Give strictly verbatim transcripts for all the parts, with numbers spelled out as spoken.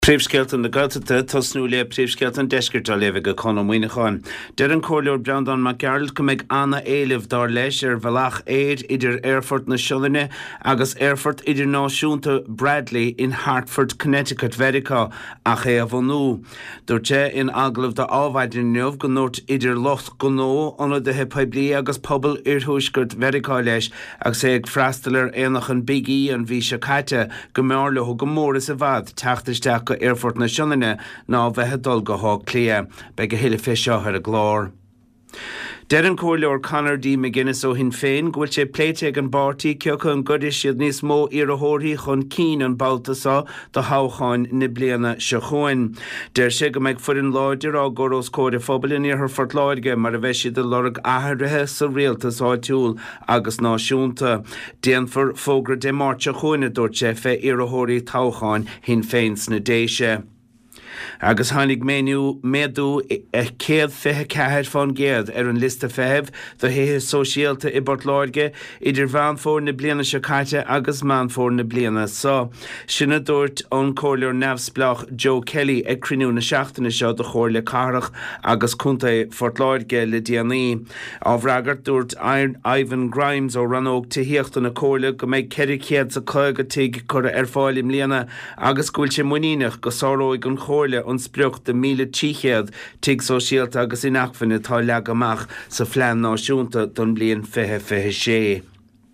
Príomhscéalta na Gaeltachta tosnú le príomhscéalta an deisceart léimh go chonamhaoine cháin. Deir an cóirleoir Brandon McGarald go mbeidh Anna Éilimh dar leis ar bhealach éid idir Airfort na Seolaine agus Airfort idir náisiúnta Bradley in Hartford, Connecticut, Verica ach é a bhunú. Dúirte in aglah de ábhaidir neamh go nóirt idir locht go nó anna de Poiblí agus pobl irthúisgurt Verica leis agus é ag freastalir éanach an bigí an bhí se caite go mearla go mór is a bhd teachtasteach go Airfort na Seolaine ná bheithe dul go hág clia be go hiile fé seo ar a glár. Deir an cóirleoir Conor D. McGuinness ó hin féin gohfuil sé pléite an bartaí ceocha an gcuidir siad níos mó iarrthóirí chun cín an baltasá do hácháin na bliana se chuin. Deir sé go mbeidh fuireann láidir á gcóras cóide phobal in iarthar Fort Láirge mar a bheith siad a lorg athraithe sa rialtas áitiúil agus náisiúnta. Déanfar fógra de máirte chuine dúirt sé fé iarrthóirí tácháin hin féin sna déise. Agus tháinig méniú méadú céad fithe ceathair fan géad ar an lista feitheamh do héithe sóisialta i Bort Láirge idir bhean fór na bliana se caite agus man fór na bliana sa. Sinna dúirt an cóirleoir neamhsplach Joe Kelly ag crinú na seachtainna seo do chóir le carach agus cúnta Fort Láirge le déanaí. Á bhreagart dúirt Ivan Grimes ó Ranóg tíochta na cóirle go mbeidh ceithre céad sa cóige tuig chur ar fáil im líana agus gúil sé muíneach go sáróigh an chóirle an sprucht de míle tíchéad tig sóisialta agus inachfanna tá leag amach sa phlean náisiúnta don blion fithe fithe sé.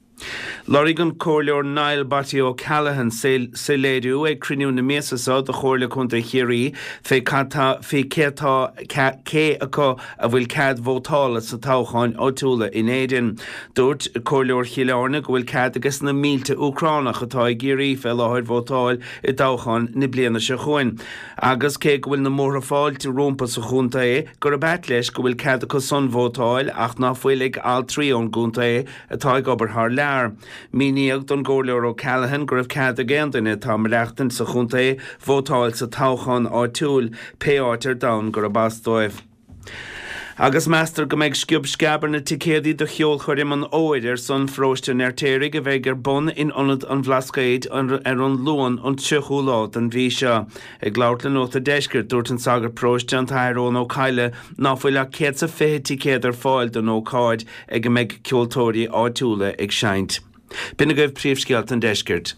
Lorig an cóirleoir Niall Batty O'Callaghan sa léiriú ag crinniú na méasasá do chóirle chunta chéirí fé cétá cé acu a bhfuil cad vótála sa tácháin áitiúla in éidean. Dúirt cóirleoir chiileárna go bhfuil cad agus na mílte Ucránach atá ag géirí fé láthir vótáil i tácháin na bliana se chuin. Agus cé go bhfuil na móra fáilte rompa sa chunta é gur a bet leis go bhfuil cad acu son vótáil ach ná fuil ag all tríón gúnta é atá ag obair thar lear. Míníag don cóirleoir O'Callaghan gur raibh cad a gceantaine tá mar leachtain sa chunta é vótáil sa tácháin áitiúil pe áitir dam gur a basdóibh. Agus meastar go mbeidh sciub scabar na ticéadaí do cheol chuirim an óid ar son fróiste neartéirigh a bheith gur bun in ionad an bhlascaid ar an luan an tsiochúlát an bhí seo. Ag labhairt le nóta deisceart dúirt an sagar próiste an Tyrone Ó Caile ná fuil le céad sa fiche ticéad ar fáil don ócáid ag go mbeidh ceoltóirí áitiúla ag seint. Bina goibh príomhscéalta an deisceart.